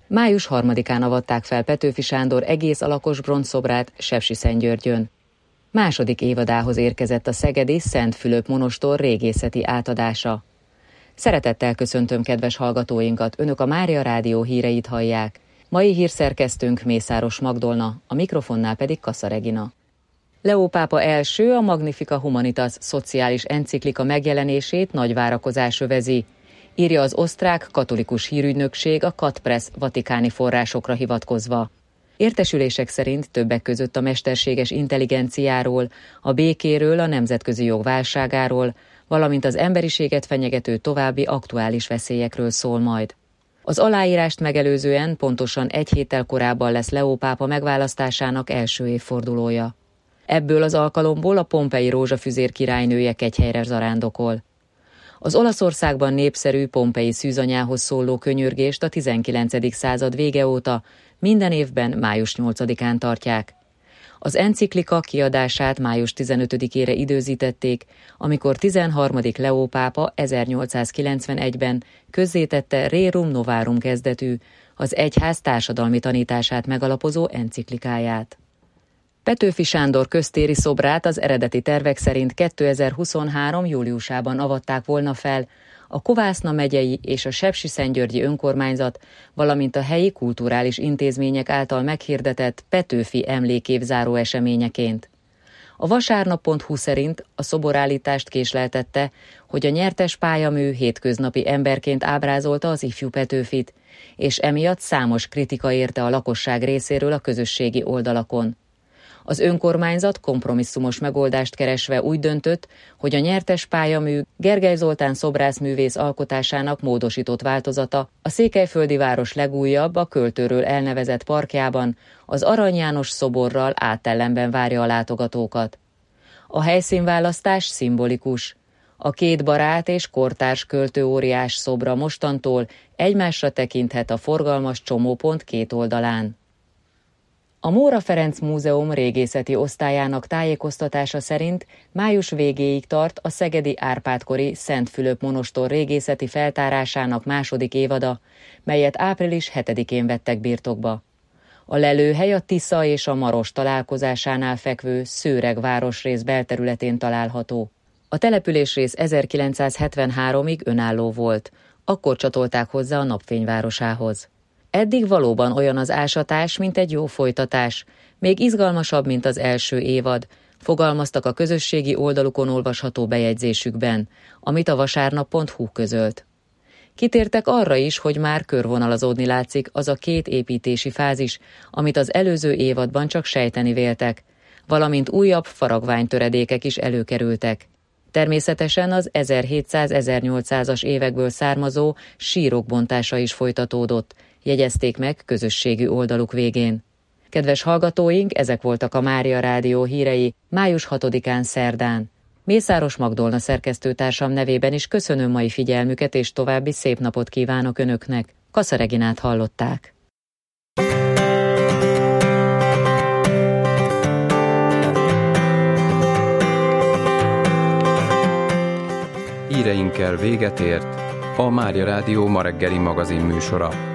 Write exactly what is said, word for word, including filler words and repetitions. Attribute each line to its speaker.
Speaker 1: Május harmadikán avatták fel Petőfi Sándor egész alakos bronzszobrát Sepsiszentgyörgyön. Második évadához érkezett a szegedi Szent Fülöp monostor régészeti átadása. Szeretettel köszöntöm kedves hallgatóinkat, önök a Mária Rádió híreit hallják. Mai hírszerkesztőnk Mészáros Magdolna, a mikrofonnál pedig Kassa Regina. Leó pápa első a Magnificat Humanitas szociális enciklika megjelenését nagy várakozás övezi, írja az osztrák katolikus hírügynökség a Katpress vatikáni forrásokra hivatkozva. Értesülések szerint többek között a mesterséges intelligenciáról, a békéről, a nemzetközi jog válságáról, valamint az emberiséget fenyegető további aktuális veszélyekről szól majd. Az aláírást megelőzően pontosan egy héttel korábban lesz Leó pápa megválasztásának első évfordulója. Ebből az alkalomból a pompei rózsafüzér királynője kegyhelyre zarándokol. Az Olaszországban népszerű pompei szűzanyához szóló könyörgést a tizenkilencedik század vége óta minden évben május nyolcadikán tartják. Az enciklika kiadását május tizenötödikére időzítették, amikor tizenharmadik Leó pápa ezernyolcszázkilencvenegyben közzétette Rerum Novarum kezdetű, az egyház társadalmi tanítását megalapozó enciklikáját. Petőfi Sándor köztéri szobrát az eredeti tervek szerint kétezer-huszonhárom júliusában avatták volna fel a Kovászna megyei és a sepsiszentgyörgyi önkormányzat, valamint a helyi kulturális intézmények által meghirdetett Petőfi emlékév záró eseményeként. A vasárnap pont hu szerint a szoborállítást késleltette, hogy a nyertes pályamű hétköznapi emberként ábrázolta az ifjú Petőfit, és emiatt számos kritika érte a lakosság részéről a közösségi oldalakon. Az önkormányzat kompromisszumos megoldást keresve úgy döntött, hogy a nyertes pályamű Gergely Zoltán szobrászművész alkotásának módosított változata a székelyföldi város legújabb, a költőről elnevezett parkjában, az Arany János szoborral átellenben várja a látogatókat. A helyszínválasztás szimbolikus. A két barát és kortárs költőóriás szobra mostantól egymásra tekinthet a forgalmas csomópont két oldalán. A Móra Ferenc Múzeum régészeti osztályának tájékoztatása szerint május végéig tart a szegedi Árpád-kori Szent Fülöp monostor régészeti feltárásának második évada, melyet április hetedikén vettek birtokba. A lelőhely a Tisza és a Maros találkozásánál fekvő Szőreg városrész belterületén található. A településrész ezerkilencszázhetvenháromig önálló volt, akkor csatolták hozzá a napfényvárosához. Eddig valóban olyan az ásatás, mint egy jó folytatás, még izgalmasabb, mint az első évad, fogalmaztak a közösségi oldalukon olvasható bejegyzésükben, amit a vasárnap pont hu közölt. Kitértek arra is, hogy már körvonalazódni látszik az a két építési fázis, amit az előző évadban csak sejteni véltek, valamint újabb faragványtöredékek is előkerültek. Természetesen az ezerhétszáz-ezernyolcszázas évekből származó sírok bontása is folytatódott, jegyezték meg közösségi oldaluk végén. Kedves hallgatóink, ezek voltak a Mária Rádió hírei május hatodikán szerdán. Mészáros Magdolna szerkesztőtársam nevében is köszönöm mai figyelmüket, és további szép napot kívánok önöknek. Kassa Reginát hallották.
Speaker 2: Híreinkkel véget ért a Mária Rádió ma reggeli magazin műsora.